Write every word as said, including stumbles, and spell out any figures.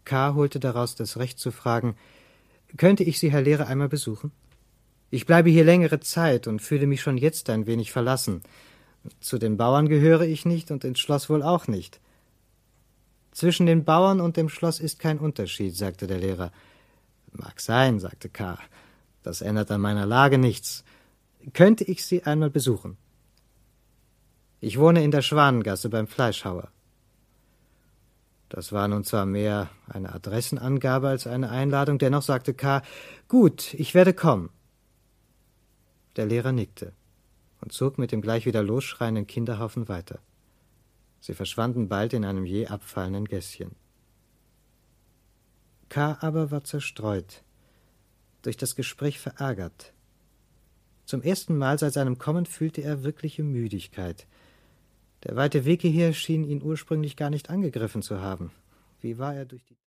K. holte daraus das Recht zu fragen, »Könnte ich Sie, Herr Lehrer, einmal besuchen? Ich bleibe hier längere Zeit und fühle mich schon jetzt ein wenig verlassen. Zu den Bauern gehöre ich nicht und ins Schloss wohl auch nicht.« »Zwischen den Bauern und dem Schloss ist kein Unterschied«, sagte der Lehrer. »Mag sein«, sagte K., »das ändert an meiner Lage nichts. Könnte ich Sie einmal besuchen?« »Ich wohne in der Schwanengasse beim Fleischhauer.« Das war nun zwar mehr eine Adressenangabe als eine Einladung, dennoch sagte K., »Gut, ich werde kommen.« Der Lehrer nickte und zog mit dem gleich wieder losschreienden Kinderhaufen weiter. Sie verschwanden bald in einem jäh abfallenden Gässchen. K. aber war zerstreut, durch das Gespräch verärgert. Zum ersten Mal seit seinem Kommen fühlte er wirkliche Müdigkeit. Der weite Weg hierher schien ihn ursprünglich gar nicht angegriffen zu haben. Wie war er durch die